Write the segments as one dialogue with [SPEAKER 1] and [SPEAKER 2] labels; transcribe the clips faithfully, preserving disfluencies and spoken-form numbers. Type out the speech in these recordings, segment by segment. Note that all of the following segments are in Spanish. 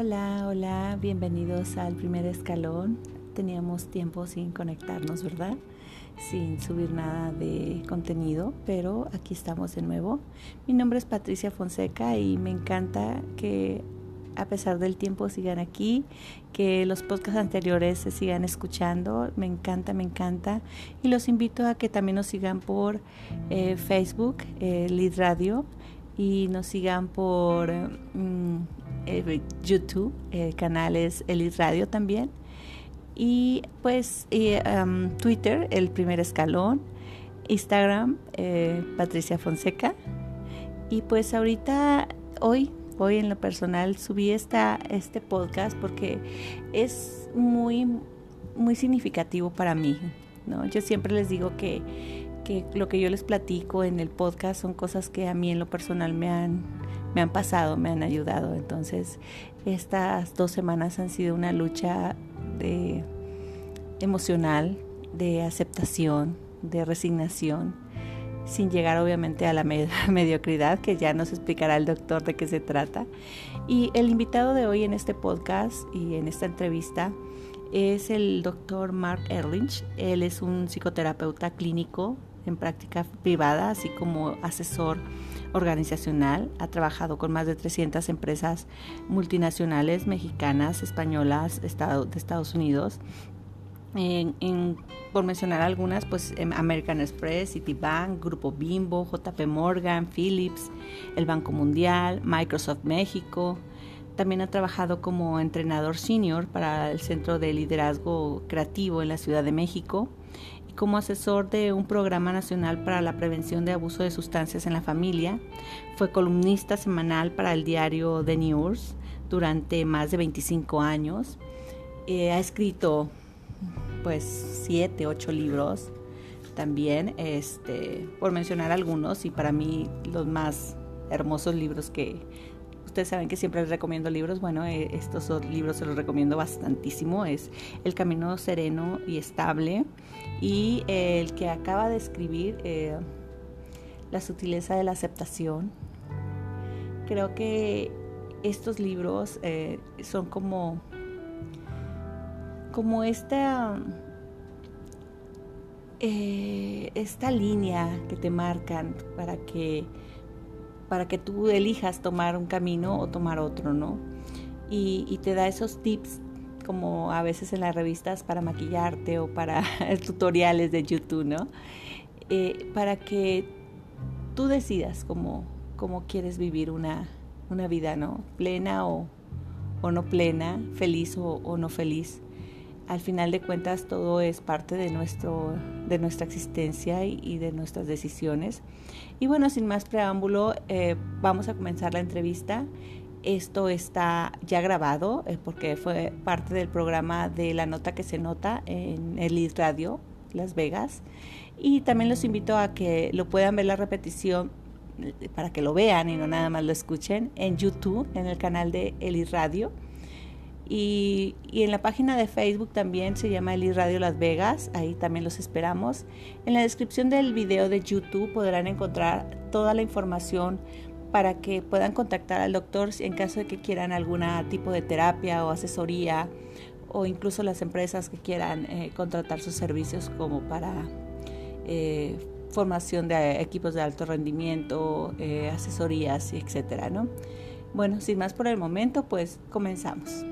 [SPEAKER 1] Hola, hola, bienvenidos al primer escalón. Teníamos tiempo sin conectarnos, ¿verdad? Sin subir nada de contenido, pero aquí estamos de nuevo. Mi nombre es Patricia Fonseca y me encanta que a pesar del tiempo sigan aquí, que los podcasts anteriores se sigan escuchando. Me encanta, me encanta. Y los invito a que también nos sigan por eh, Facebook, eh, Lead Radio, y nos sigan por mm, eh, YouTube, el canal es Elite Radio también, y pues y, um, Twitter, el primer escalón, Instagram, eh, Patricia Fonseca. Y pues ahorita, hoy, hoy en lo personal subí esta, este podcast porque es muy, muy significativo para mí, ¿no? Yo siempre les digo que que lo que yo les platico en el podcast son cosas que a mí en lo personal me han, me han pasado, me han ayudado. Entonces, estas dos semanas han sido una lucha de, emocional, de aceptación, de resignación, sin llegar obviamente a la med- mediocridad, que ya nos explicará el doctor de qué se trata. Y el invitado de hoy en este podcast y en esta entrevista es el doctor Mark Ehrlich. Él es un psicoterapeuta clínico en práctica privada, así como asesor organizacional. Ha trabajado con más de trescientas empresas multinacionales, mexicanas, españolas, estado, de Estados Unidos. En, en, por mencionar algunas, pues American Express, Citibank, Grupo Bimbo, J P Morgan, Philips, el Banco Mundial, Microsoft México. También ha trabajado como entrenador senior para el Centro de Liderazgo Creativo en la Ciudad de México y como asesor de un programa nacional para la prevención de abuso de sustancias en la familia. Fue columnista semanal para el diario The News durante más de veinticinco años. Eh, ha escrito pues siete, ocho libros también, este, por mencionar algunos, y para mí los más hermosos libros que ustedes saben que siempre les recomiendo libros. Bueno, eh, estos libros se los recomiendo bastantísimo. Es El Camino Sereno y Estable, y eh, el que acaba de escribir, eh, La Sutileza de la Aceptación. Creo que estos libros eh, son como, como esta, eh, esta línea que te marcan para que para que tú elijas tomar un camino o tomar otro, ¿no? Y, y te da esos tips, como a veces en las revistas para maquillarte o para tutoriales de YouTube, ¿no? Eh, para que tú decidas cómo, cómo quieres vivir una, una vida, ¿no? Plena o, o no plena, feliz o, o no feliz. Al final de cuentas, todo es parte de, nuestro, de nuestra existencia y, y de nuestras decisiones. Y bueno, sin más preámbulo, eh, vamos a comenzar la entrevista. Esto está ya grabado eh, porque fue parte del programa de La Nota que se Nota en Elite Radio, Las Vegas. Y también los invito a que lo puedan ver la repetición, para que lo vean y no nada más lo escuchen, en YouTube, en el canal de Elite Radio. Y, y en la página de Facebook también se llama Elite Radio Las Vegas, ahí también los esperamos. En la descripción del video de YouTube podrán encontrar toda la información para que puedan contactar al doctor en caso de que quieran algún tipo de terapia o asesoría, o incluso las empresas que quieran eh, contratar sus servicios como para eh, formación de equipos de alto rendimiento, eh, asesorías, etcétera, ¿no? Bueno, sin más por el momento, pues comenzamos.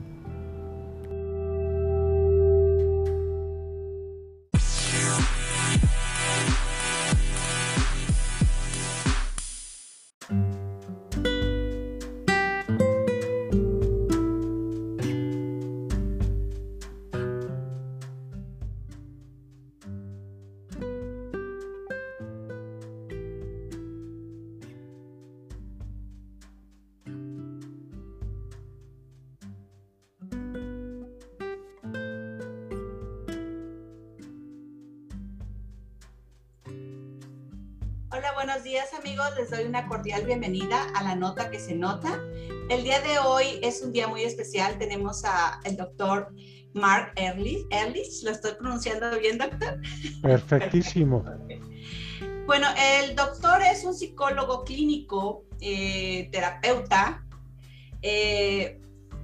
[SPEAKER 1] Hola, buenos días amigos, les doy una cordial bienvenida a La Nota que se Nota. El día de hoy es un día muy especial, tenemos al doctor Mark Ehrlich. Ehrlich, ¿lo estoy pronunciando bien, doctor?
[SPEAKER 2] Perfectísimo.
[SPEAKER 1] Bueno, el doctor es un psicólogo clínico, eh, terapeuta, eh,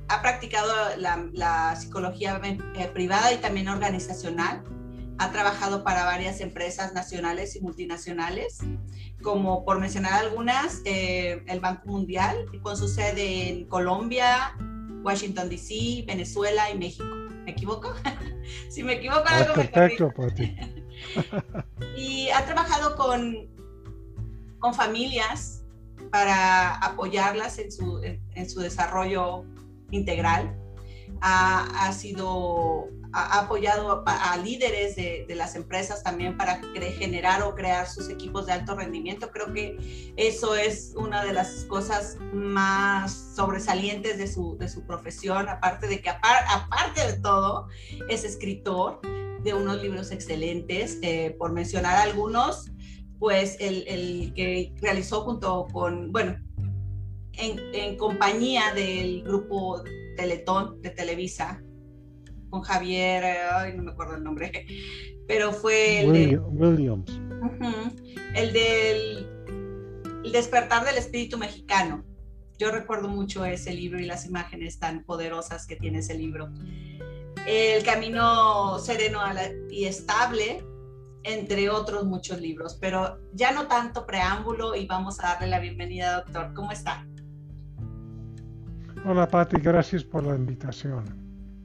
[SPEAKER 3] ha practicado la, la psicología eh, privada y también organizacional. Ha trabajado para varias empresas nacionales y multinacionales, como por mencionar algunas, eh, el Banco Mundial, con su sede en Colombia, Washington, D C, Venezuela y México. ¿Me equivoco? Si me equivoco,
[SPEAKER 2] Ah,
[SPEAKER 3] algo
[SPEAKER 2] perfecto,
[SPEAKER 3] me
[SPEAKER 2] Pati.
[SPEAKER 3] Y ha trabajado con, con familias para apoyarlas en su, en, en su desarrollo integral. Ha, ha sido... ha apoyado a, a líderes de, de las empresas también para cre- generar o crear sus equipos de alto rendimiento. Creo que eso es una de las cosas más sobresalientes de su, de su profesión, aparte de que apar, aparte de todo es escritor de unos libros excelentes, eh, por mencionar algunos, pues el, el que realizó junto con, bueno, en, en compañía del grupo Teletón de Televisa, con Javier, ay, no me acuerdo el nombre, pero fue el de,
[SPEAKER 2] Williams.
[SPEAKER 3] uh-huh, el del el despertar del espíritu mexicano. Yo recuerdo mucho ese libro y las imágenes tan poderosas que tiene ese libro. El camino sereno y estable, entre otros muchos libros, pero ya no tanto preámbulo y vamos a darle la bienvenida, doctor. ¿Cómo está?
[SPEAKER 2] Hola, Pati, gracias por la invitación.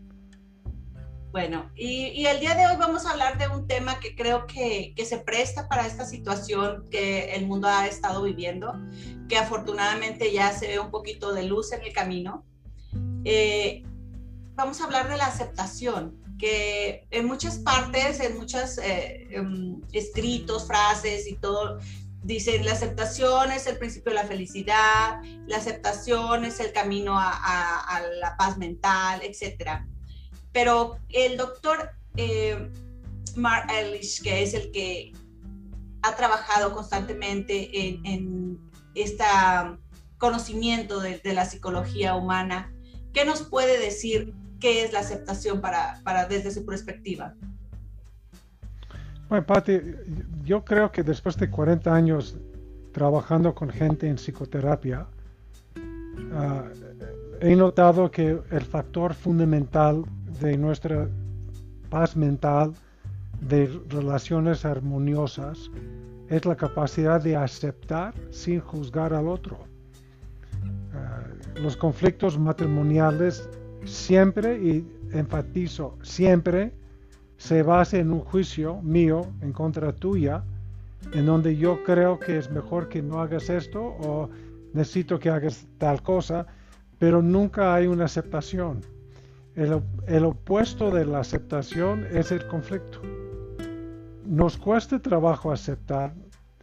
[SPEAKER 3] Bueno, y, y el día de hoy vamos a hablar de un tema que creo que, que se presta para esta situación que el mundo ha estado viviendo, que afortunadamente ya se ve un poquito de luz en el camino. Eh, vamos a hablar de la aceptación, que en muchas partes, en muchos eh, um, escritos, frases y todo, dicen la aceptación es el principio de la felicidad, la aceptación es el camino a, a, a la paz mental, etcétera. Pero el doctor eh, Mark Ehrlich, que es el que ha trabajado constantemente en, en este conocimiento de, de la psicología humana, ¿qué nos puede decir qué es la aceptación para, para desde su perspectiva?
[SPEAKER 2] Bueno, Pati, yo creo que después de cuarenta años trabajando con gente en psicoterapia, uh, he notado que el factor fundamental de nuestra paz mental, de relaciones armoniosas, es la capacidad de aceptar sin juzgar al otro. Uh, los conflictos matrimoniales siempre, y enfatizo, siempre se basa en un juicio mío en contra tuya, en donde yo creo que es mejor que no hagas esto o necesito que hagas tal cosa, pero nunca hay una aceptación. El, el opuesto de la aceptación es el conflicto. Nos cuesta trabajo aceptar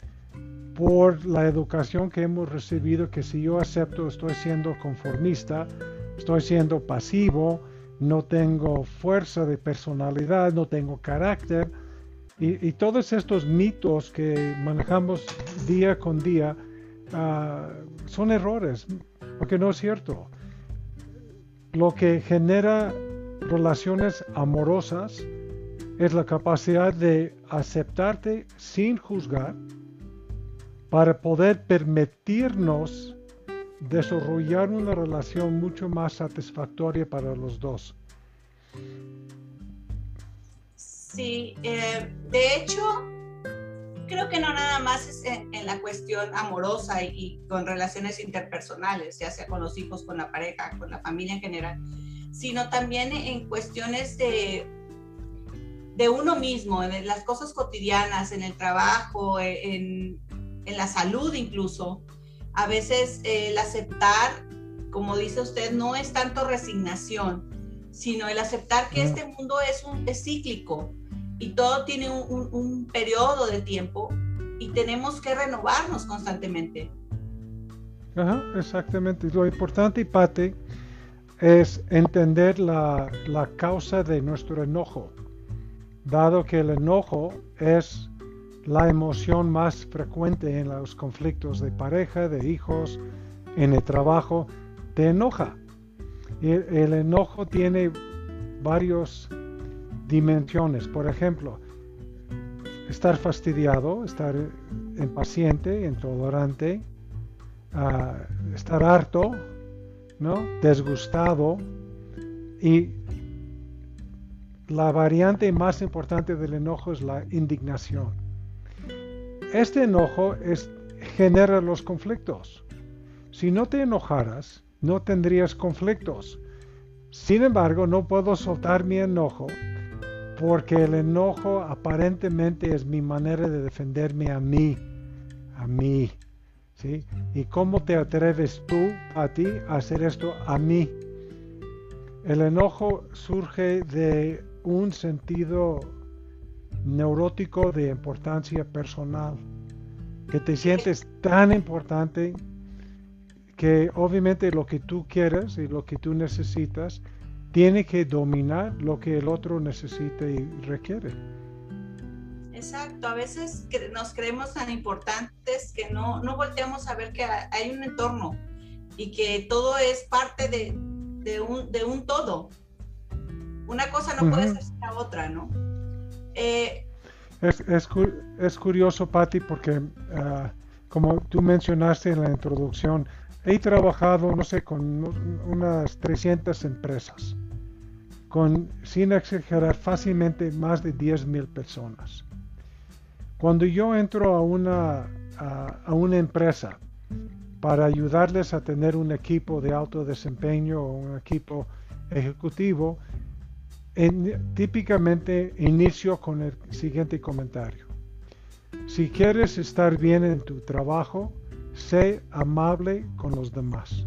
[SPEAKER 2] por la educación que hemos recibido, que si yo acepto estoy siendo conformista, estoy siendo pasivo, no tengo fuerza de personalidad, no tengo carácter, y, y todos estos mitos que manejamos día con día uh, son errores, porque no es cierto. Lo que genera relaciones amorosas es la capacidad de aceptarte sin juzgar para poder permitirnos desarrollar una relación mucho más satisfactoria para los dos.
[SPEAKER 3] Sí, eh, de hecho, creo que no nada más es en, en la cuestión amorosa y, y con relaciones interpersonales, ya sea con los hijos, con la pareja, con la familia en general, sino también en cuestiones de, de uno mismo, en las cosas cotidianas, en el trabajo, en, en la salud incluso. A veces eh, el aceptar, como dice usted, no es tanto resignación, sino el aceptar que este mundo es, un, es cíclico y todo tiene un, un, un periodo de tiempo y tenemos que renovarnos constantemente.
[SPEAKER 2] Ajá, exactamente. Lo importante, Pati, es entender la, la causa de nuestro enojo, dado que el enojo es la emoción más frecuente en los conflictos de pareja, de hijos, en el trabajo, te enoja. Y el, el enojo tiene varias dimensiones. Por ejemplo, estar fastidiado, estar impaciente, intolerante, uh, estar harto, ¿no? Desgustado, Y la variante más importante del enojo es la indignación. Este enojo es, genera los conflictos. Si no te enojaras, no tendrías conflictos. Sin embargo, no puedo soltar mi enojo porque el enojo aparentemente es mi manera de defenderme a mí, a mí, ¿sí? ¿Y cómo te atreves tú, a ti, a hacer esto a mí? El enojo surge de un sentido neurótico de importancia personal, que te sientes tan importante que obviamente lo que tú quieres y lo que tú necesitas tiene que dominar lo que el otro necesita y requiere.
[SPEAKER 3] Exacto, a veces nos creemos tan importantes que no, no volteamos a ver que hay un entorno y que todo es parte de, de, un, de un todo. Una cosa no uh-huh. puede ser sin la otra, ¿no? Eh,
[SPEAKER 2] es, es, es curioso, Patti, porque uh, como tú mencionaste en la introducción, he trabajado, no sé, con unas trescientas empresas, con, sin exagerar, fácilmente más de diez mil personas. Cuando yo entro a una, a, a una empresa para ayudarles a tener un equipo de alto desempeño o un equipo ejecutivo, en, típicamente inicio con el siguiente comentario. Si quieres estar bien en tu trabajo, sé amable con los demás.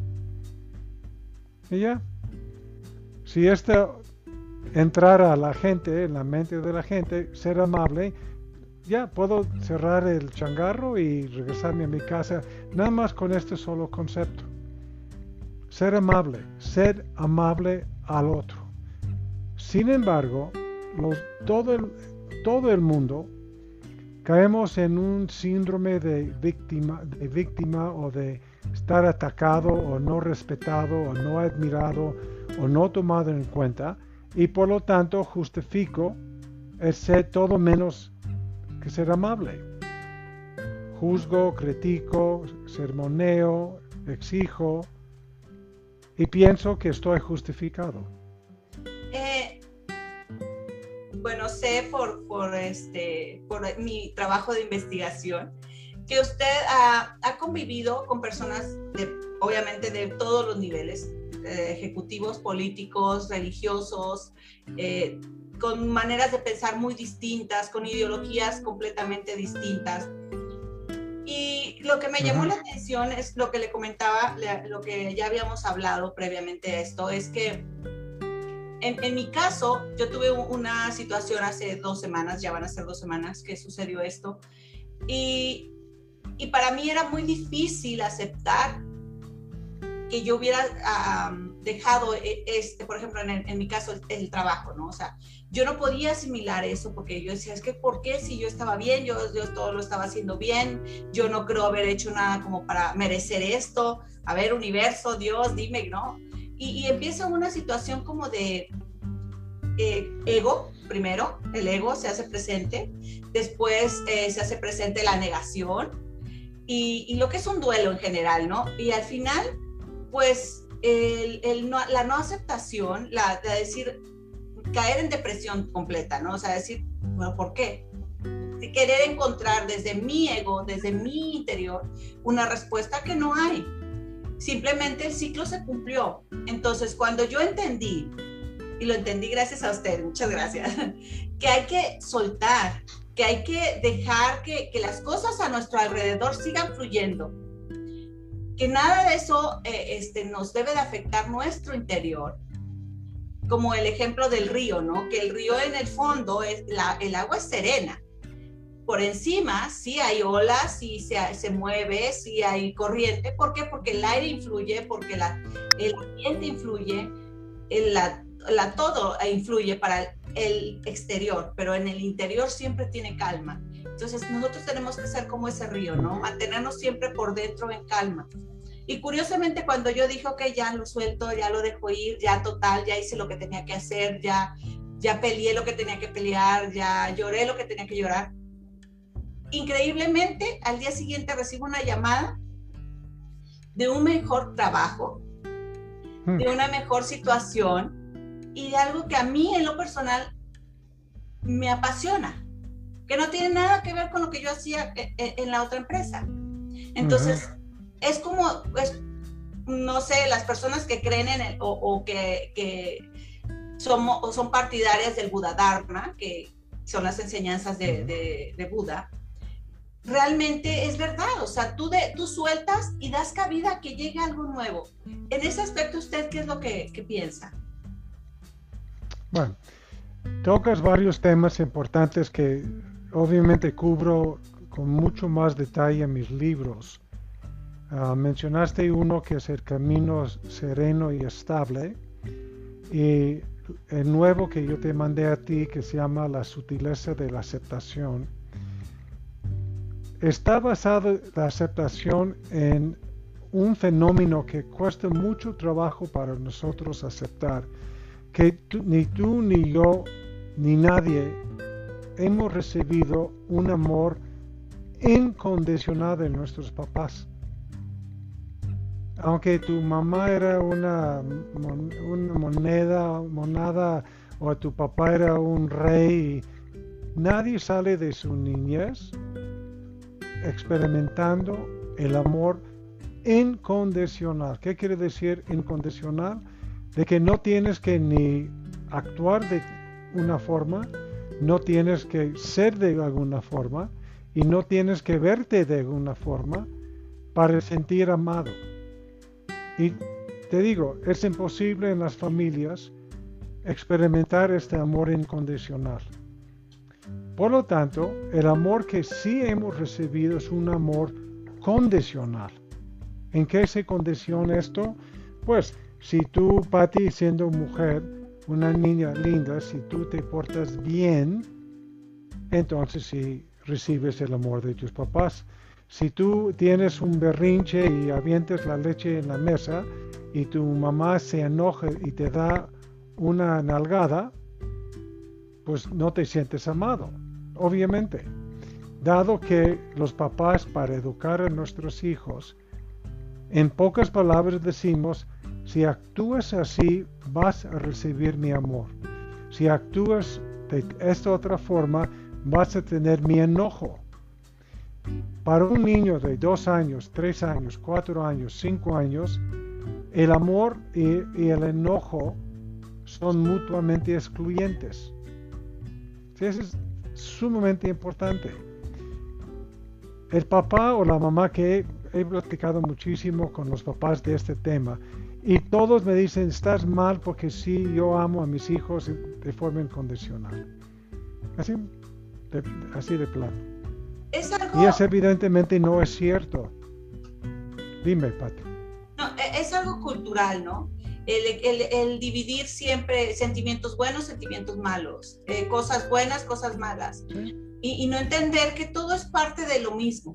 [SPEAKER 2] Y ya. Si esto entrara a la gente, en la mente de la gente, ser amable, ya puedo cerrar el changarro y regresarme a mi casa, nada más con este solo concepto. Ser amable, ser amable al otro. Sin embargo, los, todo, el, todo el mundo caemos en un síndrome de víctima, de víctima o de estar atacado o no respetado o no admirado o no tomado en cuenta, y por lo tanto justifico el ser todo menos que ser amable. Juzgo, critico, sermoneo, exijo y pienso que estoy justificado.
[SPEAKER 3] Eh, bueno, sé por, por, este, por mi trabajo de investigación que usted ha, ha convivido con personas, de, obviamente de todos los niveles, eh, ejecutivos, políticos, religiosos, eh, con maneras de pensar muy distintas, con ideologías completamente distintas. Y lo que me uh-huh. llamó la atención es lo que le comentaba, lo que ya habíamos hablado previamente a esto, es que en, en mi caso, yo tuve una situación hace dos semanas, ya van a ser dos semanas que sucedió esto, y, y para mí era muy difícil aceptar que yo hubiera um, dejado, este, por ejemplo, en, en mi caso, el, el trabajo, ¿no? O sea, yo no podía asimilar eso porque yo decía, es que ¿por qué si yo estaba bien, yo, yo todo lo estaba haciendo bien, yo no creo haber hecho nada como para merecer esto, a ver, universo, Dios, dime, ¿no? Y, y empieza una situación como de eh, ego, primero, el ego se hace presente, después eh, se hace presente la negación y, y lo que es un duelo en general, ¿no? Y al final, pues, el, el no, la no aceptación, la de decir, caer en depresión completa, ¿no? O sea, decir, bueno, ¿por qué? De querer encontrar desde mi ego, desde mi interior, una respuesta que no hay. Simplemente el ciclo se cumplió. Entonces, cuando yo entendí, y lo entendí gracias a usted, muchas gracias, que hay que soltar, que hay que dejar que, que las cosas a nuestro alrededor sigan fluyendo, que nada de eso eh, este, nos debe de afectar nuestro interior, como el ejemplo del río, ¿no? Que el río en el fondo, es la, el agua es serena. Por encima sí hay olas, sí se, se mueve, sí hay corriente. ¿Por qué? Porque el aire influye, porque la, el ambiente influye, el, la, la, todo influye para el exterior, pero en el interior siempre tiene calma. Entonces nosotros tenemos que ser como ese río, ¿no? Mantenernos siempre por dentro en calma. Y curiosamente cuando yo dije, ok, ya lo suelto, ya lo dejo ir, ya total, ya hice lo que tenía que hacer, ya, ya peleé lo que tenía que pelear, ya lloré lo que tenía que llorar. Increíblemente, al día siguiente recibo una llamada de un mejor trabajo, hmm. de una mejor situación, y de algo que a mí en lo personal me apasiona, que no tiene nada que ver con lo que yo hacía en, en la otra empresa. Entonces, uh-huh. es como, es, no sé, las personas que creen en el, o, o que, que somos, o son partidarias del Buda Dharma, que son las enseñanzas de, de, de Buda, realmente es verdad. O sea, tú, de, tú sueltas y das cabida a que llegue algo nuevo. En ese aspecto, ¿usted qué es lo que, que piensa?
[SPEAKER 2] Bueno, tocas varios temas importantes que obviamente cubro con mucho más detalle en mis libros. Uh, mencionaste uno que es el camino sereno y estable, y el nuevo que yo te mandé a ti, que se llama La sutileza de la aceptación. Está basado la aceptación en un fenómeno que cuesta mucho trabajo para nosotros aceptar, que tú, ni tú ni yo ni nadie hemos recibido un amor incondicional de nuestros papás. Aunque tu mamá era una, una moneda, monada, o tu papá era un rey, nadie sale de su niñez experimentando el amor incondicional. ¿Qué quiere decir incondicional? De que no tienes que ni actuar de una forma, no tienes que ser de alguna forma, y no tienes que verte de alguna forma para sentir amado. Y te digo, es imposible en las familias experimentar este amor incondicional. Por lo tanto, el amor que sí hemos recibido es un amor condicional. ¿En qué se condiciona esto? Pues, si tú, Patti, siendo mujer, una niña linda, si tú te portas bien, entonces sí recibes el amor de tus papás. Si tú tienes un berrinche y avientas la leche en la mesa y tu mamá se enoja y te da una nalgada, pues no te sientes amado, obviamente. Dado que los papás, para educar a nuestros hijos, en pocas palabras decimos, si actúas así, vas a recibir mi amor. Si actúas de esta otra forma, vas a tener mi enojo. Para un niño de dos años, tres años, cuatro años, cinco años, el amor y, y el enojo son mutuamente excluyentes. Sí, eso es sumamente importante. El papá o la mamá, que he, he platicado muchísimo con los papás de este tema, y todos me dicen, estás mal porque sí, yo amo a mis hijos de forma incondicional. Así de, así de plano.
[SPEAKER 3] Es algo,
[SPEAKER 2] y eso evidentemente no es cierto. Dime, Patti.
[SPEAKER 3] No, es algo cultural, ¿no? El, el, el dividir siempre sentimientos buenos, sentimientos malos, eh, cosas buenas, cosas malas. ¿Sí? Y, y no entender que todo es parte de lo mismo.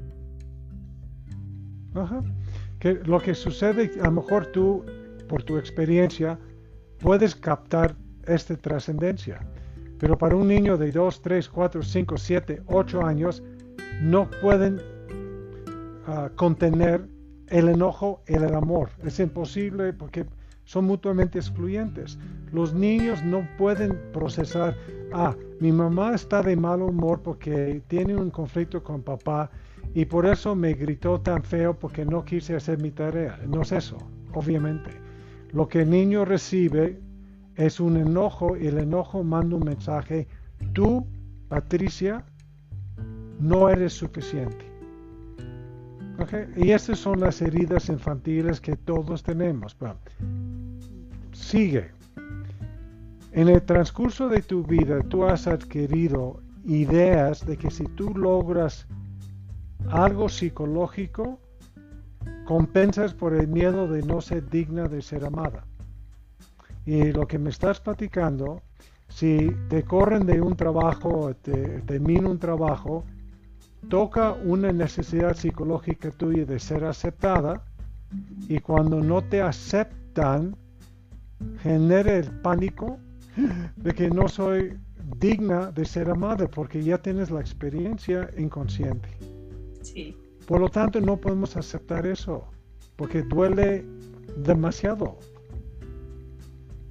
[SPEAKER 2] Ajá. Que lo que sucede, a lo mejor tú, por tu experiencia, puedes captar esta trascendencia. Pero para un niño de dos, tres, cuatro, cinco, siete, ocho años, no pueden uh, contener el enojo y el amor. Es imposible porque son mutuamente excluyentes. Los niños no pueden procesar, ah, mi mamá está de mal humor porque tiene un conflicto con papá y por eso me gritó tan feo porque no quise hacer mi tarea. No es eso, obviamente. Lo que el niño recibe es un enojo, y el enojo manda un mensaje: tú, Patricia, no eres suficiente. ¿Okay? Y estas son las heridas infantiles que todos tenemos. Bueno, sigue. En el transcurso de tu vida, tú has adquirido ideas de que si tú logras algo psicológico, compensas por el miedo de no ser digna de ser amada. Y lo que me estás platicando, si te corren de un trabajo, te termina un trabajo, toca una necesidad psicológica tuya de ser aceptada, y cuando no te aceptan, genera el pánico de que no soy digna de ser amada, porque ya tienes la experiencia inconsciente.
[SPEAKER 3] Sí.
[SPEAKER 2] Por lo tanto, no podemos aceptar eso, porque duele demasiado.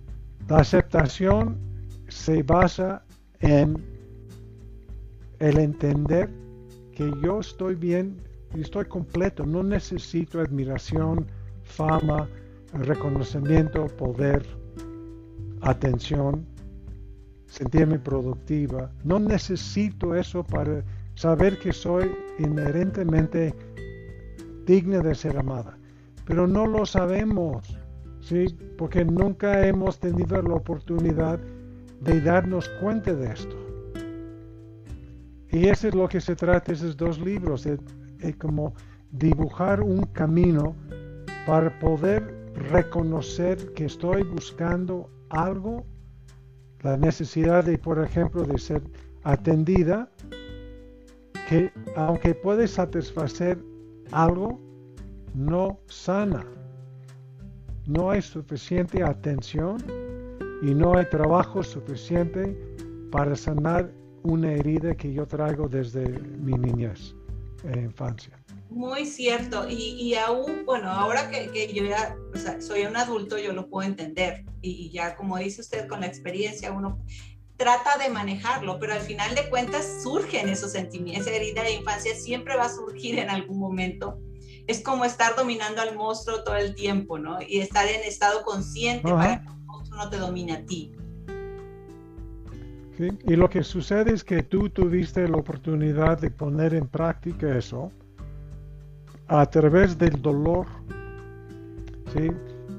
[SPEAKER 2] La aceptación se basa en el entender que yo estoy bien y estoy completo, no necesito admiración, fama, reconocimiento, poder, atención, sentirme productiva. No necesito eso para saber que soy inherentemente digna de ser amada. Pero no lo sabemos, ¿sí? Porque nunca hemos tenido la oportunidad de darnos cuenta de esto. Y eso es lo que se trata esos dos libros, es, es como dibujar un camino para poder reconocer que estoy buscando algo, la necesidad de, por ejemplo, de ser atendida, que aunque puede satisfacer algo, no sana. No hay suficiente atención y no hay trabajo suficiente para sanar una herida que yo traigo desde mi niñez e infancia.
[SPEAKER 3] Muy cierto, y, y aún, bueno, ahora que, que yo ya o sea, soy un adulto, yo lo puedo entender, y, y ya como dice usted, con la experiencia uno trata de manejarlo, pero al final de cuentas surgen esos sentimientos. Esa herida de infancia siempre va a surgir en algún momento. Es como estar dominando al monstruo todo el tiempo, ¿no? Y estar en estado consciente. Ajá. Para que el monstruo no te domine a ti.
[SPEAKER 2] Sí, y lo que sucede es que tú tuviste la oportunidad de poner en práctica eso a través del dolor. ¿Sí?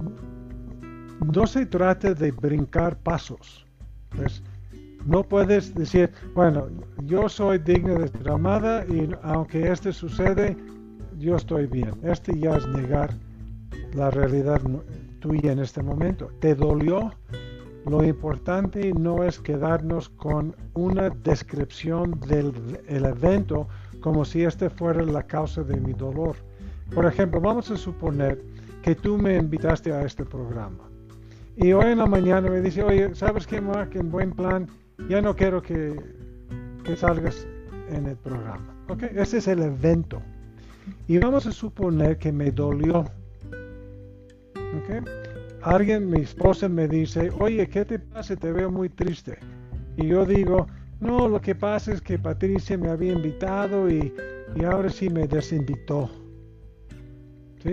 [SPEAKER 2] No se trata de brincar pasos. Pues, no puedes decir, bueno, yo soy digno de ser amada y aunque esto sucede, yo estoy bien. Este ya es negar la realidad tuya en este momento. ¿Te dolió? Lo importante no es quedarnos con una descripción del el evento como si este fuera la causa de mi dolor. Por ejemplo, vamos a suponer que tú me invitaste a este programa. Y hoy en la mañana me dice, oye, ¿sabes qué, Mark? En buen plan, ya no quiero que, que salgas en el programa. ¿Ok? Ese es el evento. Y vamos a suponer que me dolió. ¿Ok? Alguien, mi esposa me dice, oye, ¿qué te pasa? Te veo muy triste. Y yo digo, no, lo que pasa es que Patricia me había invitado y, y ahora sí me desinvitó. ¿Sí?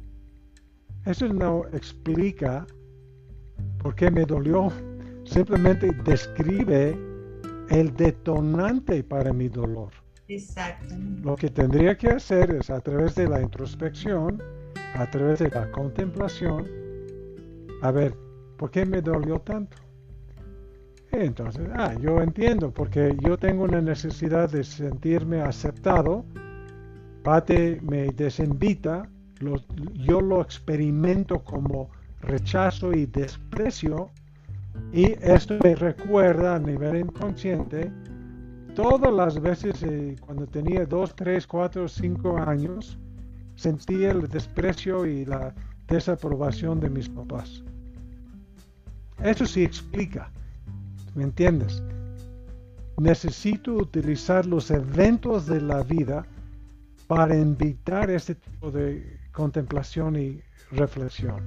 [SPEAKER 2] Eso no explica por qué me dolió. Simplemente describe el detonante para mi dolor.
[SPEAKER 3] Exacto.
[SPEAKER 2] Lo que tendría que hacer es a través de la introspección, a través de la contemplación, a ver, ¿por qué me dolió tanto? Entonces, ah, yo entiendo, porque yo tengo una necesidad de sentirme aceptado. Pate me desinvita, lo, yo lo experimento como rechazo y desprecio, y esto me recuerda a nivel inconsciente todas las veces eh, cuando tenía dos, tres, cuatro, cinco años, sentía el desprecio y la desaprobación de mis papás. Eso sí explica, ¿me entiendes? Necesito utilizar los eventos de la vida para invitar este tipo de contemplación y reflexión.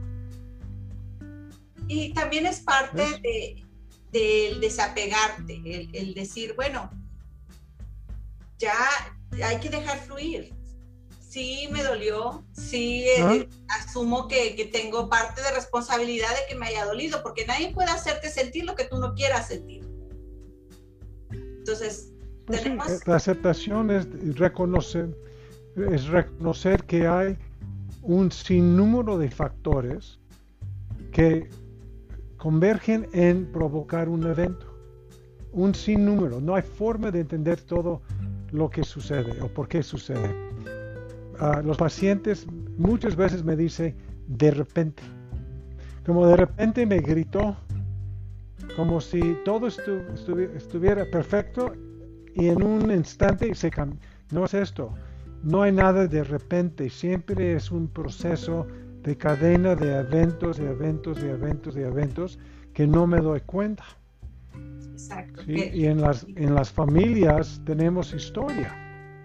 [SPEAKER 3] Y también es parte de, del desapegarte, el, el decir, bueno, ya hay que dejar fluir. Sí me dolió, sí ¿Ah? eh, asumo que, que tengo parte de responsabilidad de que me haya dolido, porque nadie puede hacerte sentir lo que tú no quieras sentir. Entonces,
[SPEAKER 2] pues
[SPEAKER 3] tenemos...
[SPEAKER 2] sí, la aceptación es reconocer, es reconocer que hay un sinnúmero de factores que convergen en provocar un evento. Un sinnúmero. No hay forma de entender todo lo que sucede o por qué sucede. Uh, los pacientes muchas veces me dicen de repente, como de repente me gritó, como si todo estu estu estuviera perfecto y en un instante se cambió. No es esto, no hay nada de repente, siempre es un proceso de cadena de eventos, de eventos, de eventos, de eventos que no me doy cuenta.
[SPEAKER 3] Exacto.
[SPEAKER 2] ¿Sí? Y en las, en las familias tenemos historia.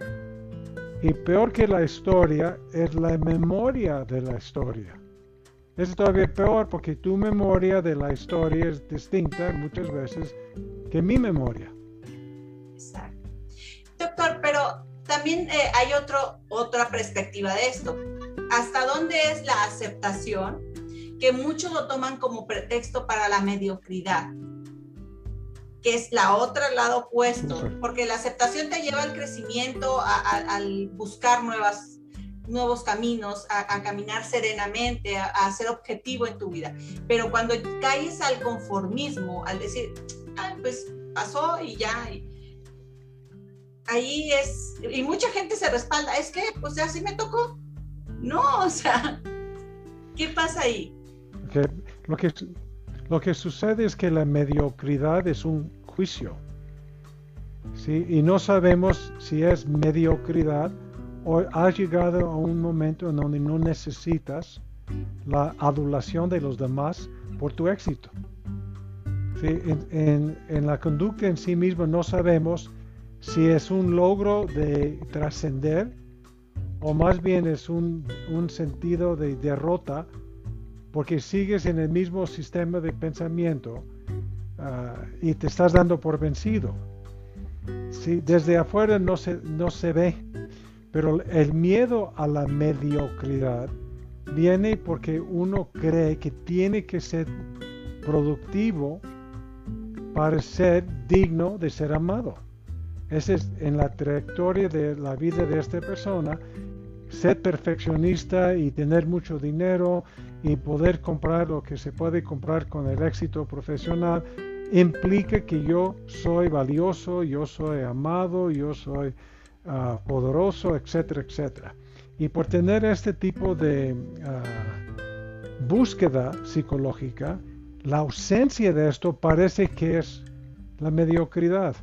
[SPEAKER 2] Y peor que la historia es la memoria de la historia. Es todavía peor porque tu memoria de la historia es distinta muchas veces que mi memoria.
[SPEAKER 3] Exacto. Doctor, pero también eh, hay otro, otra perspectiva de esto. ¿Hasta dónde es la aceptación? Que muchos lo toman como pretexto para la mediocridad, que es la otra lado opuesto, porque la aceptación te lleva al crecimiento, a, a, al buscar nuevas, nuevos caminos, a, a caminar serenamente, a, a ser objetivo en tu vida. Pero cuando caes al conformismo, al decir, ah, pues pasó y ya, y, ahí es, y mucha gente se respalda, es que pues así me tocó. No, o sea, ¿qué pasa ahí?
[SPEAKER 2] Okay. Lo que, lo que sucede es que la mediocridad es un juicio, ¿sí? Y no sabemos si es mediocridad o has llegado a un momento en donde no necesitas la adulación de los demás por tu éxito. ¿Sí? En, en, en la conducta en sí misma no sabemos si es un logro de trascender o más bien es un, un sentido de derrota porque sigues en el mismo sistema de pensamiento uh, y te estás dando por vencido. ¿Sí? Desde afuera no se, no se ve, pero el miedo a la mediocridad viene porque uno cree que tiene que ser productivo para ser digno de ser amado. Ese es en la trayectoria de la vida de esta persona. Ser perfeccionista y tener mucho dinero y poder comprar lo que se puede comprar con el éxito profesional implica que yo soy valioso, yo soy amado, yo soy uh, poderoso, etcétera, etcétera. Y por tener este tipo de uh, búsqueda psicológica, la ausencia de esto parece que es la mediocridad.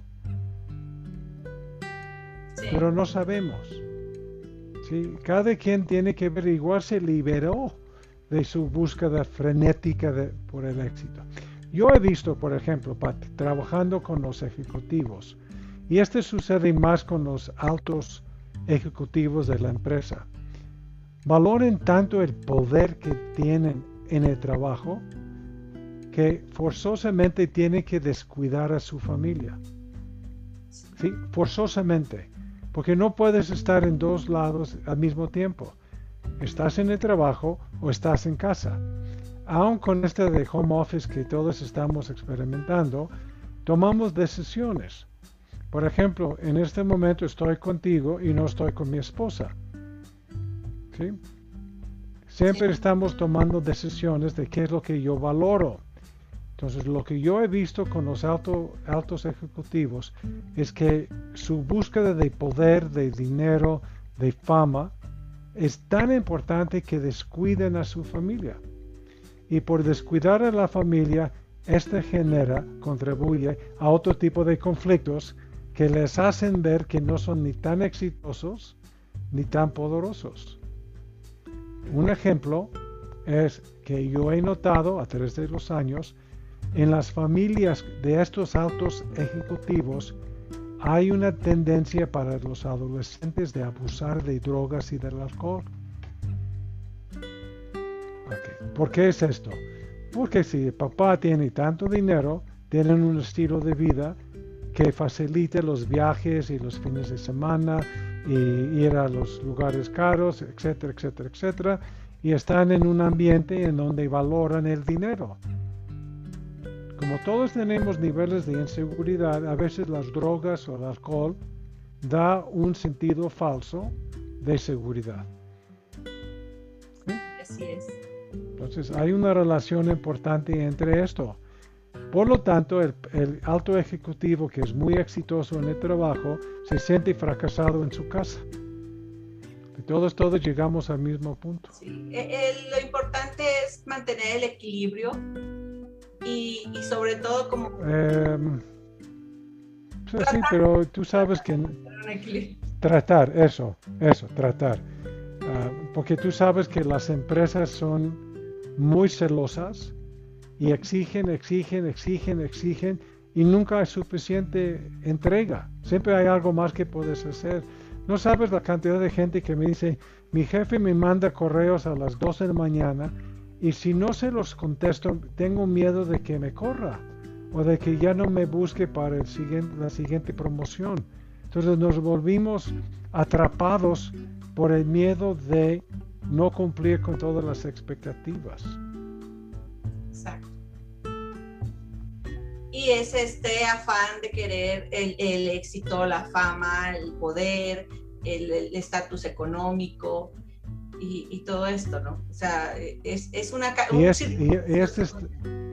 [SPEAKER 2] Sí. Pero no sabemos. ¿Sí? Cada quien tiene que averiguar, se liberó de su búsqueda frenética de, por el éxito. Yo he visto, por ejemplo, Pat, trabajando con los ejecutivos, y esto sucede más con los altos ejecutivos de la empresa, valoren tanto el poder que tienen en el trabajo que forzosamente tienen que descuidar a su familia. ¿Sí? Forzosamente. Porque no puedes estar en dos lados al mismo tiempo. Estás en el trabajo o estás en casa. Aún con este de home office que todos estamos experimentando, tomamos decisiones. Por ejemplo, en este momento estoy contigo y no estoy con mi esposa. ¿Sí? Siempre sí. Estamos tomando decisiones de qué es lo que yo valoro. Entonces, lo que yo he visto con los alto, altos ejecutivos es que su búsqueda de poder, de dinero, de fama, es tan importante que descuiden a su familia. Y por descuidar a la familia, este genera, contribuye a otro tipo de conflictos que les hacen ver que no son ni tan exitosos ni tan poderosos. Un ejemplo es que yo he notado a través de los años en las familias de estos altos ejecutivos hay una tendencia para los adolescentes de abusar de drogas y del alcohol. Okay. ¿Por qué es esto? Porque si el papá tiene tanto dinero, tienen un estilo de vida que facilite los viajes y los fines de semana y ir a los lugares caros, etcétera, etcétera, etcétera, y están en un ambiente en donde valoran el dinero. Como todos tenemos niveles de inseguridad, a veces las drogas o el alcohol da un sentido falso de seguridad.
[SPEAKER 3] ¿Sí? Así es.
[SPEAKER 2] Entonces hay una relación importante entre esto. Por lo tanto, el, el alto ejecutivo que es muy exitoso en el trabajo se siente fracasado en su casa. Y todos, todos llegamos al mismo punto.
[SPEAKER 3] Sí. El, lo importante es mantener el equilibrio. Y, y sobre todo como...
[SPEAKER 2] Eh, pues sí, pero tú sabes que... Tratar, eso, eso, tratar. Uh, porque tú sabes que las empresas son muy celosas y exigen, exigen, exigen, exigen y nunca hay suficiente entrega. Siempre hay algo más que puedes hacer. No sabes la cantidad de gente que me dice, mi jefe me manda correos a las doce de la mañana y si no se los contesto, tengo miedo de que me corra o de que ya no me busque para el siguiente, la siguiente promoción. Entonces nos volvimos atrapados por el miedo de no cumplir con todas las expectativas.
[SPEAKER 3] Exacto. Y es este afán de querer el, el éxito, la fama, el poder, el estatus económico y, y todo esto, ¿no? O sea, es, es una...
[SPEAKER 2] Y, es, y, y, este está,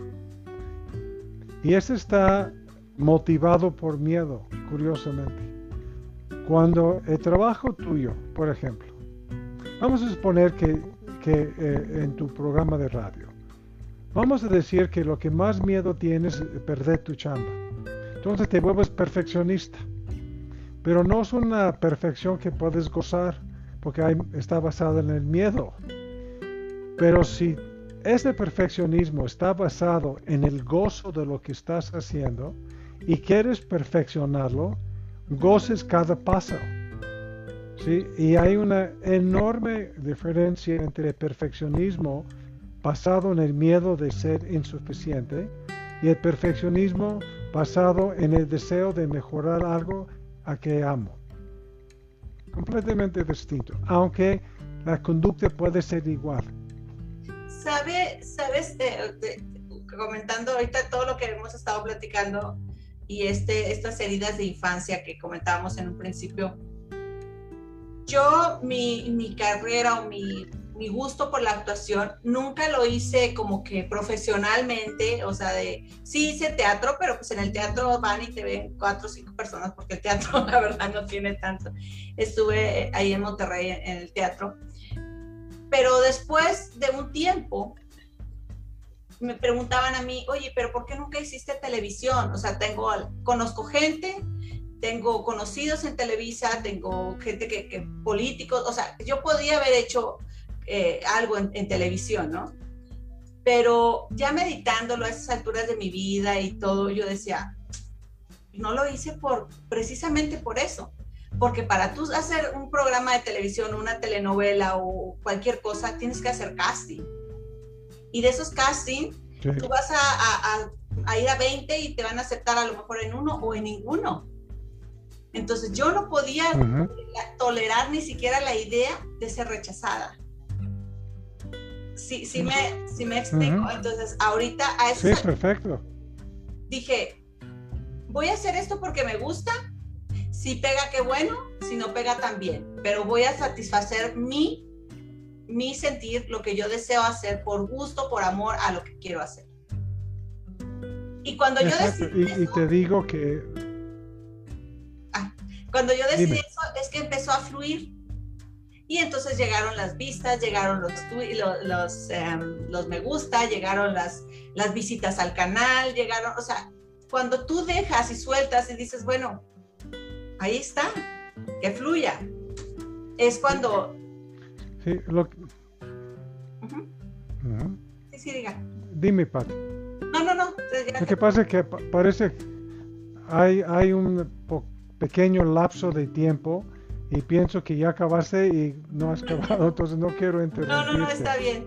[SPEAKER 2] y este está motivado por miedo, curiosamente. Cuando el trabajo tuyo, por ejemplo, vamos a suponer que, que eh, en tu programa de radio, vamos a decir que lo que más miedo tienes es perder tu chamba. Entonces te vuelves perfeccionista. Pero no es una perfección que puedes gozar, porque hay, está basada en el miedo. Pero si ese perfeccionismo está basado en el gozo de lo que estás haciendo y quieres perfeccionarlo, goces cada paso. ¿Sí? Y hay una enorme diferencia entre el perfeccionismo basado en el miedo de ser insuficiente y el perfeccionismo basado en el deseo de mejorar algo a que amo. Completamente distinto, aunque la conducta puede ser igual.
[SPEAKER 3] ¿Sabe, sabes, de, de, comentando ahorita todo lo que hemos estado platicando y este, estas heridas de infancia que comentábamos en un principio? Yo, mi, mi carrera o mi, mi gusto por la actuación, nunca lo hice como que profesionalmente, o sea, de, sí hice teatro, pero pues en el teatro van y te ven cuatro o cinco personas, porque el teatro, la verdad, no tiene tanto. Estuve ahí en Monterrey en el teatro. Pero después de un tiempo, me preguntaban a mí, oye, pero ¿por qué nunca hiciste televisión? O sea, tengo, conozco gente, tengo conocidos en Televisa, tengo gente que, que políticos, o sea, yo podía haber hecho eh, algo en, en televisión, ¿no? Pero ya meditándolo a esas alturas de mi vida y todo, yo decía, no lo hice por, precisamente por eso. Porque para tú hacer un programa de televisión, una telenovela o cualquier cosa, tienes que hacer casting. Y de esos casting, sí, tú vas a, a, a ir a veinte y te van a aceptar a lo mejor en uno o en ninguno. Entonces yo no podía uh-huh. tolerar ni siquiera la idea de ser rechazada. Sí, sí, me, sí me explico. Uh-huh. Entonces ahorita a eso...
[SPEAKER 2] Sí, perfecto.
[SPEAKER 3] Dije, voy a hacer esto porque me gusta. Si pega, qué bueno, si no pega, también. Pero voy a satisfacer mi, mi sentir, lo que yo deseo hacer por gusto, por amor a lo que quiero hacer. Y cuando
[SPEAKER 2] Exacto.
[SPEAKER 3] yo decidí
[SPEAKER 2] y,
[SPEAKER 3] eso,
[SPEAKER 2] y te digo que...
[SPEAKER 3] Ah, cuando yo decidí
[SPEAKER 2] Dime.
[SPEAKER 3] eso, es que empezó a fluir. Y entonces llegaron las vistas, llegaron los, los, los, um, los me gusta, llegaron las, las visitas al canal, llegaron, o sea, cuando tú dejas y sueltas y dices, bueno, ahí está, que fluya. Es cuando...
[SPEAKER 2] Sí, lo...
[SPEAKER 3] Uh-huh.
[SPEAKER 2] Uh-huh.
[SPEAKER 3] Sí, sí, diga.
[SPEAKER 2] Dime, Pati.
[SPEAKER 3] No, no, no.
[SPEAKER 2] Lo que pasa es que pa- parece hay, hay un po- pequeño lapso de tiempo y pienso que ya acabaste y no has acabado, entonces no quiero interrumpirte.
[SPEAKER 3] No, no, no, está bien.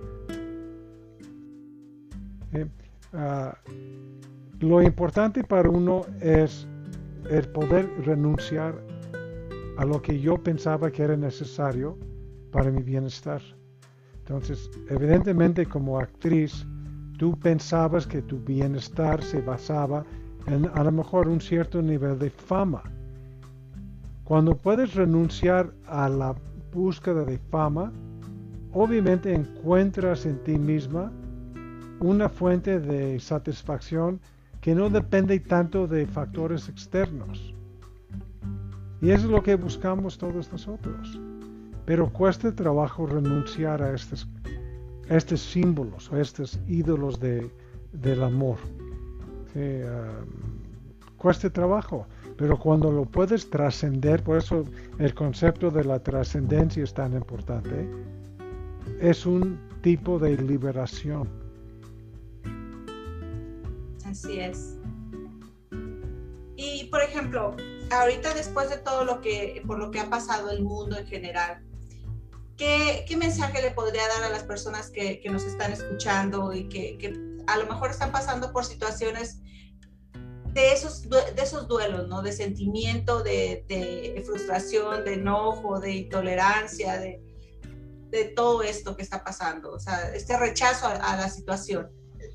[SPEAKER 2] Eh, uh, lo importante para uno es el poder renunciar a lo que yo pensaba que era necesario para mi bienestar. Entonces, evidentemente como actriz, tú pensabas que tu bienestar se basaba en a lo mejor un cierto nivel de fama. Cuando puedes renunciar a la búsqueda de fama, obviamente encuentras en ti misma una fuente de satisfacción que no depende tanto de factores externos. Y eso es lo que buscamos todos nosotros. Pero cuesta trabajo renunciar a estos, a estos símbolos, a estos ídolos de, del amor. Sí, um, cuesta trabajo, pero cuando lo puedes trascender, por eso el concepto de la trascendencia es tan importante, es un tipo de liberación.
[SPEAKER 3] Así es. Y por ejemplo, ahorita después de todo lo que, por lo que ha pasado el mundo en general, ¿qué, qué mensaje le podría dar a las personas que, que nos están escuchando y que, que a lo mejor están pasando por situaciones de esos, de esos duelos, ¿no? De sentimiento, de, de frustración, de enojo, de intolerancia, de, de todo esto que está pasando, o sea, este rechazo a, a la situación.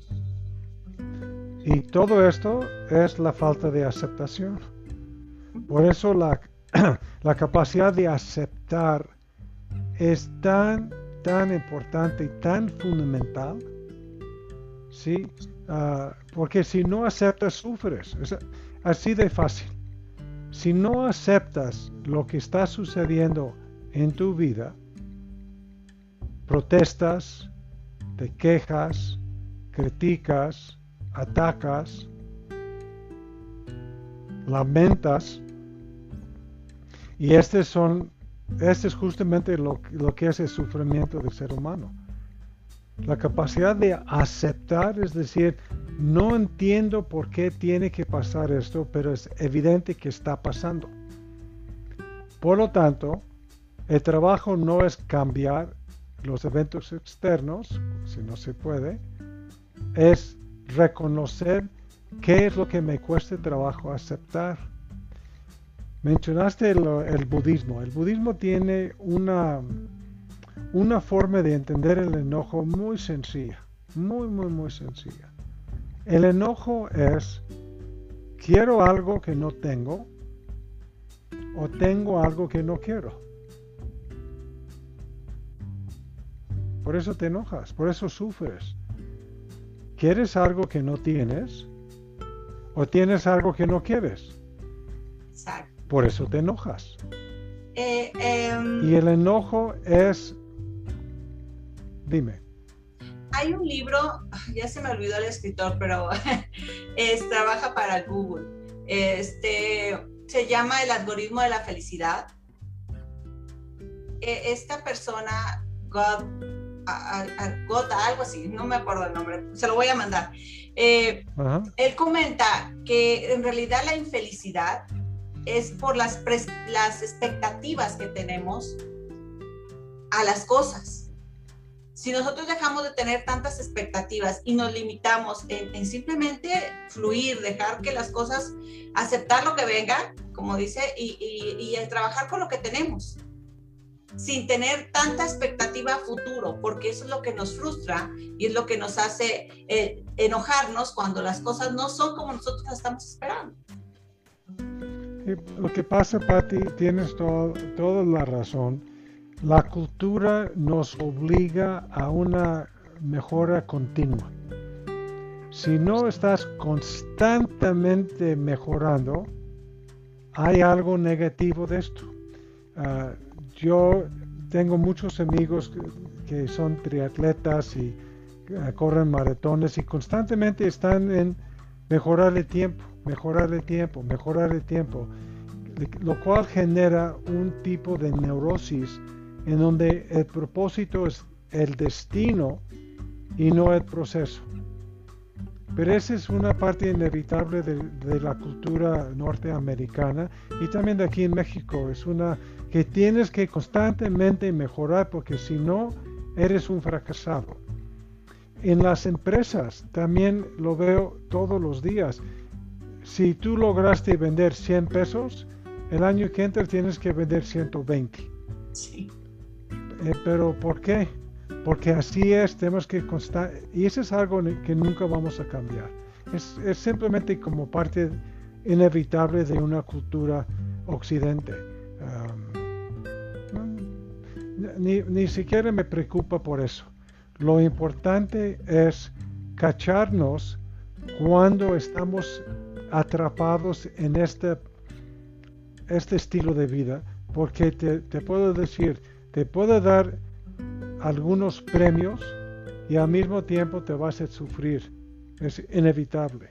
[SPEAKER 2] Y todo esto es la falta de aceptación. Por eso la, la capacidad de aceptar es tan, tan importante y tan fundamental, ¿sí? Uh, porque si no aceptas, sufres. Es así de fácil. Si no aceptas lo que está sucediendo en tu vida, protestas, te quejas, criticas, atacas, lamentas, y este, son, este es justamente lo, lo que es el sufrimiento del ser humano. La capacidad de aceptar, es decir, no entiendo por qué tiene que pasar esto, pero es evidente que está pasando. Por lo tanto, el trabajo no es cambiar los eventos externos, si no se puede, es reconocer qué es lo que me cuesta trabajo aceptar. Mencionaste el, el budismo. El budismo tiene una, una forma de entender el enojo muy sencilla, muy, muy, muy sencilla. El enojo es, quiero algo que no tengo, o tengo algo que no quiero. Por eso te enojas, por eso sufres. ¿Quieres algo que no tienes? ¿O tienes algo que no quieres?
[SPEAKER 3] Exacto.
[SPEAKER 2] Por eso te enojas.
[SPEAKER 3] Eh, eh,
[SPEAKER 2] y el enojo es... Dime.
[SPEAKER 3] Hay un libro, ya se me olvidó el escritor, pero es, trabaja para Google. Este, se llama El algoritmo de la felicidad. Esta persona, God... A, a Gota, algo así, no me acuerdo el nombre, se lo voy a mandar. Eh, él comenta que en realidad la infelicidad es por las, pres, las expectativas que tenemos a las cosas. Si nosotros dejamos de tener tantas expectativas y nos limitamos en, en simplemente fluir, dejar que las cosas, aceptar lo que venga, como dice, y, y, y el trabajar con lo que tenemos, sin tener tanta expectativa a futuro, porque eso es lo que nos frustra y es lo que nos hace eh, enojarnos cuando las cosas no son como nosotros las estamos esperando.
[SPEAKER 2] Lo que pasa, Patti, tienes todo, toda la razón. La cultura nos obliga a una mejora continua. Si no estás constantemente mejorando, hay algo negativo de esto. Uh, Yo tengo muchos amigos que, que son triatletas y uh, corren maratones y constantemente están en mejorar el tiempo, mejorar el tiempo, mejorar el tiempo, lo cual genera un tipo de neurosis en donde el propósito es el destino y no el proceso. Pero esa es una parte inevitable de, de la cultura norteamericana y también de aquí en México. Es una que tienes que constantemente mejorar porque si no, eres un fracasado. En las empresas también lo veo todos los días. Si tú lograste vender cien pesos, el año que entra tienes que vender ciento veinte.
[SPEAKER 3] Sí.
[SPEAKER 2] Eh, pero ¿por qué? Porque así es, tenemos que constar, y eso es algo que nunca vamos a cambiar. Es, es simplemente como parte inevitable de una cultura occidente. Um, ni, ni siquiera me preocupa por eso. Lo importante es cacharnos cuando estamos atrapados en este, este estilo de vida, porque te, te puedo decir, te puedo dar algunos premios y al mismo tiempo te vas a sufrir. Es inevitable.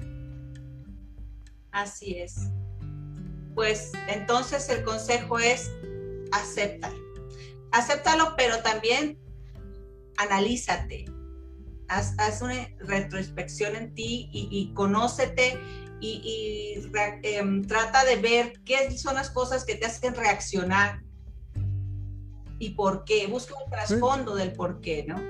[SPEAKER 3] Así es. Pues entonces el consejo es acéptalo. Acéptalo, pero también analízate. Haz, haz una retrospección en ti y, y conócete y, y eh, trata de ver qué son las cosas que te hacen reaccionar. y por qué, busca un trasfondo sí. del por qué, ¿no?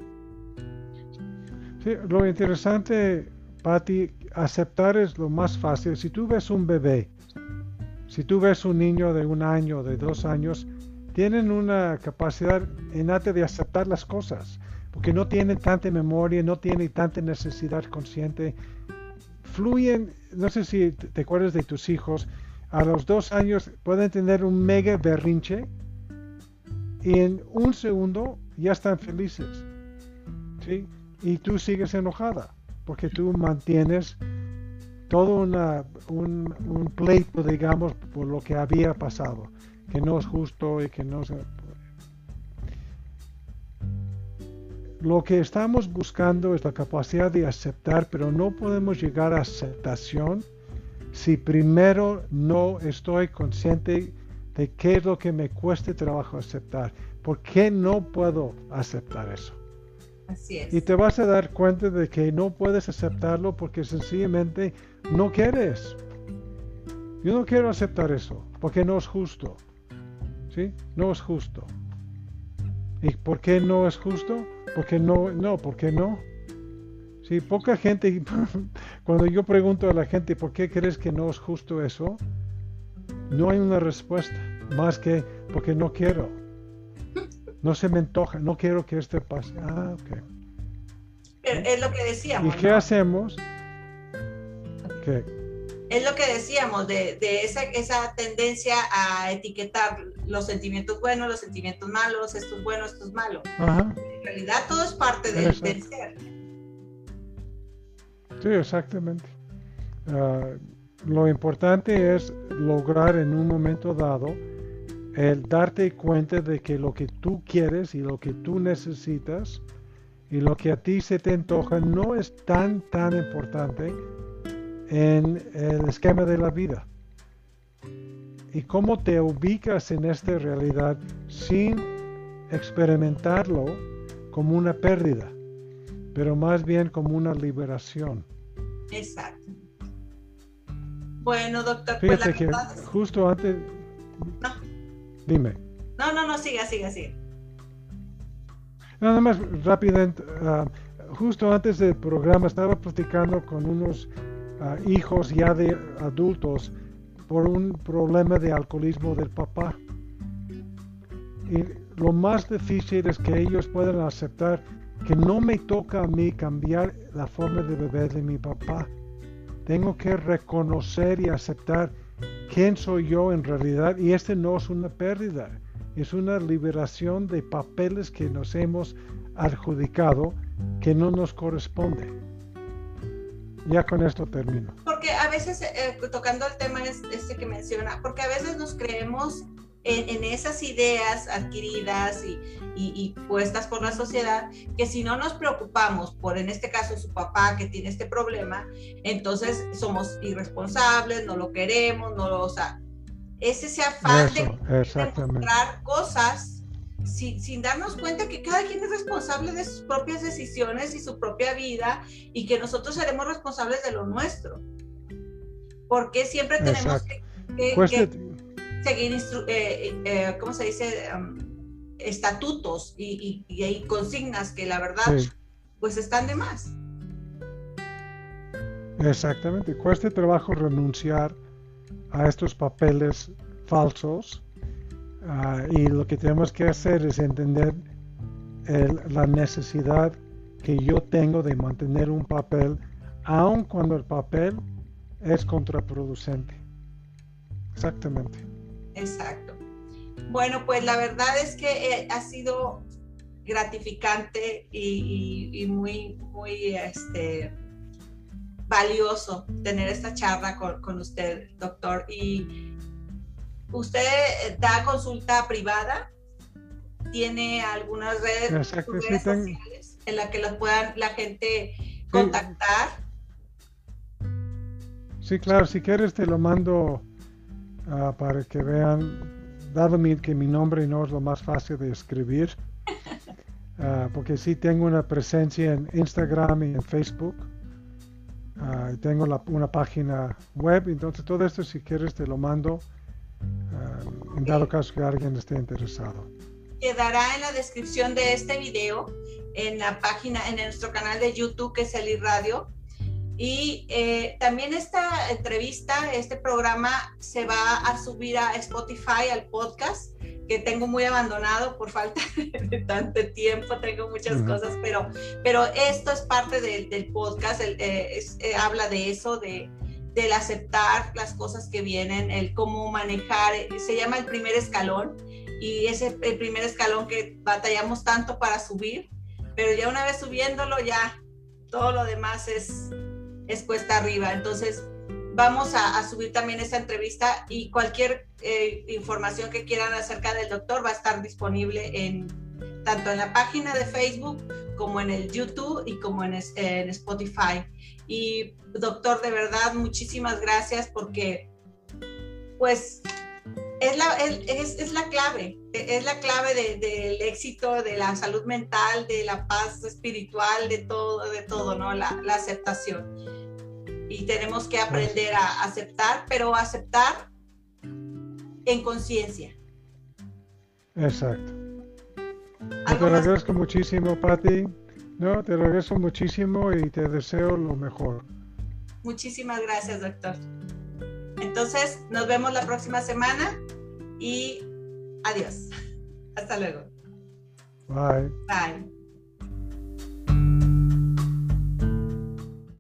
[SPEAKER 2] Sí, lo interesante, Patti, aceptar es lo más fácil. Si tú ves un bebé, si tú ves un niño de un año, de dos años, tienen una capacidad innata de aceptar las cosas, porque no tienen tanta memoria, no tienen tanta necesidad consciente. Fluyen, no sé si te acuerdas de tus hijos, a los dos años pueden tener un mega berrinche y en un segundo ya están felices, ¿sí? Y tú sigues enojada, porque tú mantienes todo una, un, un pleito, digamos, por lo que había pasado, que no es justo y que no se... Lo que estamos buscando es la capacidad de aceptar, pero no podemos llegar a aceptación si primero no estoy consciente de qué es lo que me cueste trabajo aceptar. ¿Por qué no puedo aceptar eso?
[SPEAKER 3] Así es.
[SPEAKER 2] Y te vas a dar cuenta de que no puedes aceptarlo porque sencillamente no quieres. Yo no quiero aceptar eso porque no es justo. ¿Sí? No es justo. ¿Y por qué no es justo? Porque no, no, ¿por qué no? Sí, poca gente, cuando yo pregunto a la gente ¿por qué crees que no es justo eso? No hay una respuesta, más que porque no quiero. No se me antoja, no quiero que esto pase. Ah, ok.
[SPEAKER 3] Pero es lo que decíamos.
[SPEAKER 2] ¿Y qué
[SPEAKER 3] ¿no?
[SPEAKER 2] hacemos? ¿Qué?
[SPEAKER 3] Es lo que decíamos, de, de esa, esa tendencia a etiquetar los sentimientos buenos, los sentimientos malos, esto es bueno, esto es malo.
[SPEAKER 2] Ajá.
[SPEAKER 3] En realidad todo es parte del, del ser.
[SPEAKER 2] Sí, exactamente. Uh, lo importante es lograr en un momento dado el darte cuenta de que lo que tú quieres y lo que tú necesitas y lo que a ti se te antoja no es tan, tan importante en el esquema de la vida. Y cómo te ubicas en esta realidad sin experimentarlo como una pérdida, pero más bien como una liberación.
[SPEAKER 3] Exacto. Bueno, doctor,
[SPEAKER 2] fíjate
[SPEAKER 3] pues la
[SPEAKER 2] que
[SPEAKER 3] verdad es...
[SPEAKER 2] justo antes...
[SPEAKER 3] No.
[SPEAKER 2] Dime.
[SPEAKER 3] No, no, no, siga, siga, siga.
[SPEAKER 2] Nada más rápidamente, uh, justo antes del programa estaba platicando con unos uh, hijos ya de adultos por un problema de alcoholismo del papá. Y lo más difícil es que ellos puedan aceptar que no me toca a mí cambiar la forma de beber de mi papá. Tengo que reconocer y aceptar quién soy yo en realidad, y este no es una pérdida, es una liberación de papeles que nos hemos adjudicado que no nos corresponde. Ya con esto termino.
[SPEAKER 3] Porque a veces, eh, tocando el tema este que menciona, porque a veces nos creemos en, en esas ideas adquiridas y, y, y puestas por la sociedad, que si no nos preocupamos por, en este caso, su papá que tiene este problema, entonces somos irresponsables, no lo queremos, no lo... O sea, es ese afán
[SPEAKER 2] Eso,
[SPEAKER 3] de
[SPEAKER 2] exactamente.
[SPEAKER 3] encontrar cosas sin, sin darnos cuenta que cada quien es responsable de sus propias decisiones y su propia vida, y que nosotros seremos responsables de lo nuestro. Porque siempre tenemos que, que,
[SPEAKER 2] Cueste...
[SPEAKER 3] que seguir, instru eh, eh, ¿cómo se dice? Um, estatutos y, y, y consignas que la verdad sí. pues están de más.
[SPEAKER 2] Exactamente. Cuesta trabajo renunciar a estos papeles falsos, uh, y lo que tenemos que hacer es entender el, la necesidad que yo tengo de mantener un papel, aun cuando el papel es contraproducente. Exactamente.
[SPEAKER 3] Exacto. Bueno, pues la verdad es que eh, ha sido gratificante y, y, y muy, muy este, valioso tener esta charla con, con usted, doctor. Y usted da consulta privada, tiene algunas redes,
[SPEAKER 2] Exacto,
[SPEAKER 3] redes
[SPEAKER 2] sí,
[SPEAKER 3] sociales en las que la puedan la gente contactar.
[SPEAKER 2] Sí, claro, si quieres te lo mando uh, para que vean, dado mi, que mi nombre no es lo más fácil de escribir, uh, porque sí tengo una presencia en Instagram y en Facebook. Uh, tengo la, una página web, entonces todo esto si quieres te lo mando uh, en dado caso que alguien esté interesado.
[SPEAKER 3] quedará en la descripción de este video, en la página, en nuestro canal de YouTube, que es el iRadio. Y eh, también esta entrevista, este programa se va a subir a Spotify, al podcast, que tengo muy abandonado por falta de tanto tiempo, tengo muchas uh-huh. cosas, pero, pero esto es parte de, del podcast, el, eh, es, eh, habla de eso, de, del aceptar las cosas que vienen, el cómo manejar, se llama el primer escalón, y es el, el primer escalón que batallamos tanto para subir, pero ya una vez subiéndolo, ya todo lo demás es... es cuesta arriba. Entonces vamos a, a subir también esta entrevista, y cualquier eh, información que quieran acerca del doctor va a estar disponible en, tanto en la página de Facebook como en el YouTube y como en, en Spotify. Y doctor, de verdad, muchísimas gracias, porque pues es la, es, es la clave, es la clave de, del éxito, de la salud mental, de la paz espiritual, de todo, de todo, ¿no? La, la aceptación. Y tenemos que aprender a aceptar, pero aceptar en conciencia.
[SPEAKER 2] Exacto. Te agradezco muchísimo, Patti. No, te agradezco muchísimo y te deseo lo mejor.
[SPEAKER 3] Muchísimas gracias, doctor. Entonces, nos vemos la próxima semana y adiós. Hasta luego.
[SPEAKER 2] Bye.
[SPEAKER 3] Bye.